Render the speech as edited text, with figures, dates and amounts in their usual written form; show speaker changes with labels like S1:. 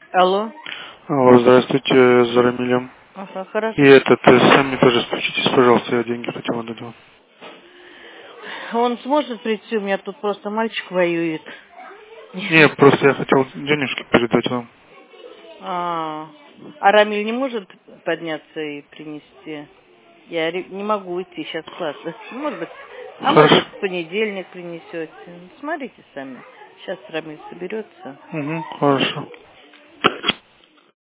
S1: Алло.
S2: Алло, здравствуйте, за Рамилем.
S1: Ага, хорошо.
S2: И сами тоже стучитесь, пожалуйста, я деньги хотел отдать вам.
S1: Он сможет прийти? У меня тут просто мальчик воюет.
S2: Нет, просто я хотел денежки передать вам.
S1: А Рамиль не может подняться и принести? Я не могу идти, сейчас класс. Может быть,
S2: Хорошо.
S1: может в понедельник принесете. Смотрите сами. Сейчас Рамиль соберется.
S2: Угу, хорошо.